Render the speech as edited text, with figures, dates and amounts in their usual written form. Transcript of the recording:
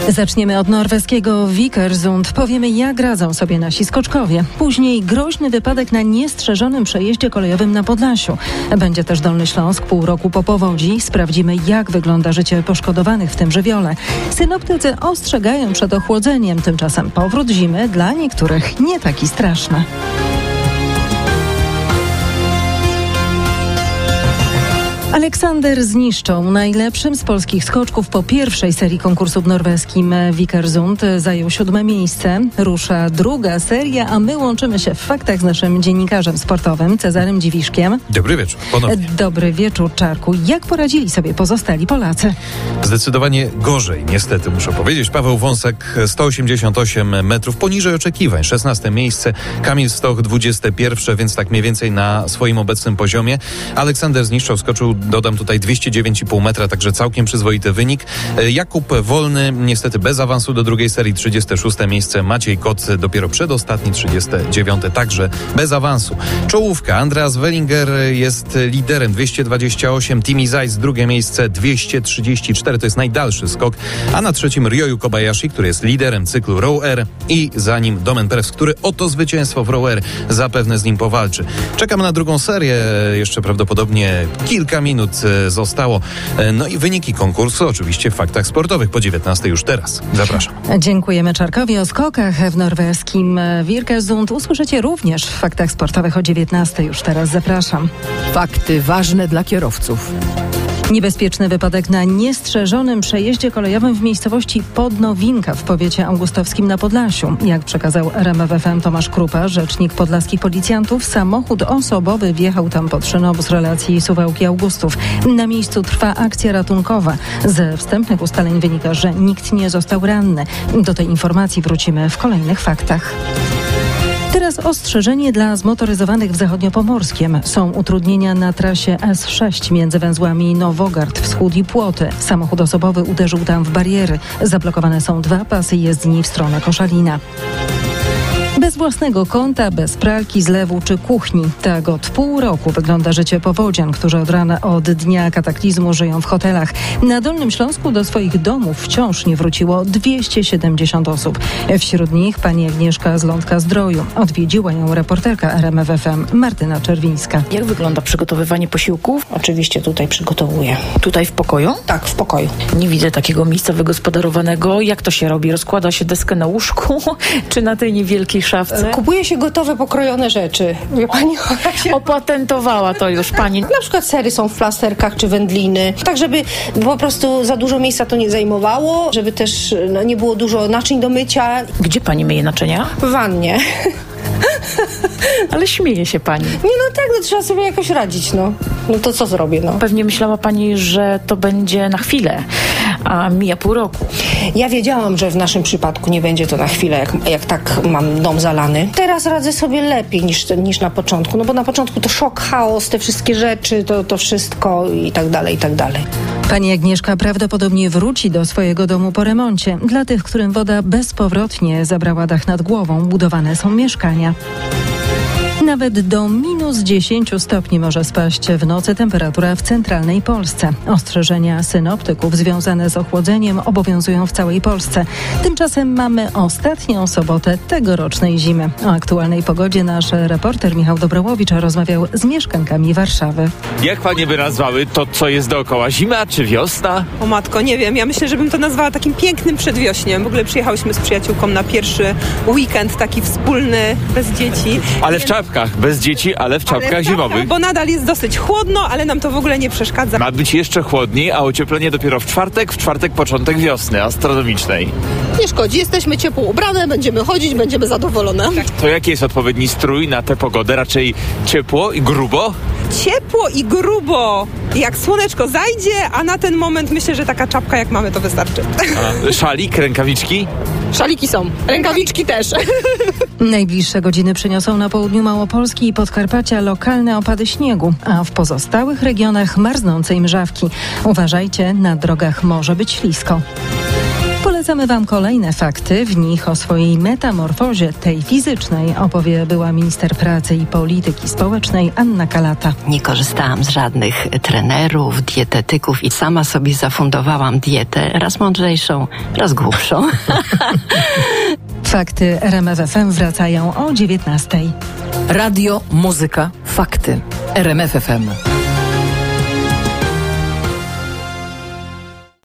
Zaczniemy od norweskiego Vikersund. Powiemy, jak radzą sobie nasi skoczkowie. Później groźny wypadek na niestrzeżonym przejeździe kolejowym na Podlasiu. Będzie też Dolny Śląsk pół roku po powodzi. Sprawdzimy, jak wygląda życie poszkodowanych w tym żywiole. Synoptycy ostrzegają przed ochłodzeniem. Tymczasem powrót zimy dla niektórych nie taki straszny. Aleksander Zniszczą, najlepszym z polskich skoczków po pierwszej serii konkursu w norweskim Vikersund, zajął 7. miejsce. Rusza druga seria, a my łączymy się w faktach z naszym dziennikarzem sportowym Cezarym Dziwiszkiem. Dobry wieczór, ponownie. Dobry wieczór, Czarku. Jak poradzili sobie pozostali Polacy? Zdecydowanie gorzej, niestety muszę powiedzieć. Paweł Wąsek 188 metrów poniżej oczekiwań, 16. miejsce. Kamil Stoch 21, więc tak mniej więcej na swoim obecnym poziomie. Aleksander Zniszczą skoczył, dodam tutaj, 209,5 metra, także całkiem przyzwoity wynik. Jakub Wolny niestety bez awansu do drugiej serii, 36. miejsce. Maciej Kot dopiero przedostatni, 39. także bez awansu. Czołówka. Andreas Wellinger jest liderem, 228. Timi Zajc drugie miejsce, 234. To jest najdalszy skok. A na trzecim Ryoyu Kobayashi, który jest liderem cyklu Row Air, i za nim Domen Perez, który o to zwycięstwo w Row Air zapewne z nim powalczy. Czekamy na drugą serię. Jeszcze prawdopodobnie kilka minut zostało. No i wyniki konkursu oczywiście w faktach sportowych po 19 już teraz. Zapraszam. Dziękujemy Czarkowi. O skokach w norweskim Vikersund usłyszycie również w faktach sportowych o 19 już teraz. Zapraszam. Fakty ważne dla kierowców. Niebezpieczny wypadek na niestrzeżonym przejeździe kolejowym w miejscowości Podnowinka w powiecie augustowskim na Podlasiu. Jak przekazał RMF FM Tomasz Krupa, rzecznik podlaskich policjantów, samochód osobowy wjechał tam pod szynobus relacji Suwałki Augustów. Na miejscu trwa akcja ratunkowa. Ze wstępnych ustaleń wynika, że nikt nie został ranny. Do tej informacji wrócimy w kolejnych faktach. Teraz ostrzeżenie dla zmotoryzowanych w Zachodniopomorskiem. Są utrudnienia na trasie S6 między węzłami Nowogard Wschód i Płoty. Samochód osobowy uderzył tam w bariery. Zablokowane są 2 pasy jezdni w stronę Koszalina. Bez własnego kąta, bez pralki, zlewu czy kuchni. Tak od pół roku wygląda życie powodzian, którzy od dnia kataklizmu żyją w hotelach. Na Dolnym Śląsku do swoich domów wciąż nie wróciło 270 osób. Wśród nich pani Agnieszka z Lądka-Zdroju. Odwiedziła ją reporterka RMF FM Martyna Czerwińska. Jak wygląda przygotowywanie posiłków? Oczywiście tutaj przygotowuję. Tutaj w pokoju? Tak, w pokoju. Nie widzę takiego miejsca wygospodarowanego. Jak to się robi? Rozkłada się deskę na łóżku czy na tej niewielkiej szafce? Kupuje się gotowe, pokrojone rzeczy. Wie pani, jak się... Opatentowała to już pani. Na przykład sery są w plasterkach czy wędliny. Tak, żeby po prostu za dużo miejsca to nie zajmowało, żeby też nie było dużo naczyń do mycia. Gdzie pani myje naczynia? W wannie. Ale śmieje się pani. Nie, no tak, no trzeba sobie jakoś radzić, no. No to co zrobię, no. Pewnie myślała pani, że to będzie na chwilę, a mija pół roku. Ja wiedziałam, że w naszym przypadku nie będzie to na chwilę, jak tak mam dom zalany. Teraz radzę sobie lepiej niż na początku, no bo na początku to szok, chaos, te wszystkie rzeczy, to wszystko i tak dalej, i tak dalej. Pani Agnieszka prawdopodobnie wróci do swojego domu po remoncie. Dla tych, którym woda bezpowrotnie zabrała dach nad głową, budowane są mieszkania. Nawet do -10 stopni może spaść w nocy temperatura w centralnej Polsce. Ostrzeżenia synoptyków związane z ochłodzeniem obowiązują w całej Polsce. Tymczasem mamy ostatnią sobotę tegorocznej zimy. O aktualnej pogodzie nasz reporter Michał Dobrołowicz rozmawiał z mieszkankami Warszawy. Jak panie by nazwały to, co jest dookoła? Zima czy wiosna? O matko, nie wiem. Ja myślę, że bym to nazwała takim pięknym przedwiośniem. W ogóle przyjechałyśmy z przyjaciółką na pierwszy weekend, taki wspólny, bez dzieci. Ale w czapkach. Bez dzieci, ale w czapkach zimowych. Bo nadal jest dosyć chłodno, ale nam to w ogóle nie przeszkadza. Ma być jeszcze chłodniej, a ocieplenie dopiero w czwartek początek wiosny astronomicznej. Nie szkodzi, jesteśmy ciepło ubrane, będziemy chodzić, będziemy zadowolone. To jaki jest odpowiedni strój na tę pogodę? Raczej ciepło i grubo? Ciepło i grubo, jak słoneczko zajdzie, a na ten moment myślę, że taka czapka jak mamy to wystarczy. A szalik, rękawiczki? Szaliki są, rękawiczki też. Najbliższe godziny przyniosą na południu Małopolski i Podkarpacia lokalne opady śniegu, a w pozostałych regionach marznące i mrzawki. Uważajcie, na drogach może być ślisko. Polecamy Wam kolejne fakty. W nich o swojej metamorfozie, tej fizycznej, opowie była minister pracy i polityki społecznej Anna Kalata. Nie korzystałam z żadnych trenerów, dietetyków i sama sobie zafundowałam dietę, raz mądrzejszą, raz głupszą. Fakty RMF FM wracają o 19:00. Radio, muzyka, fakty. RMF FM.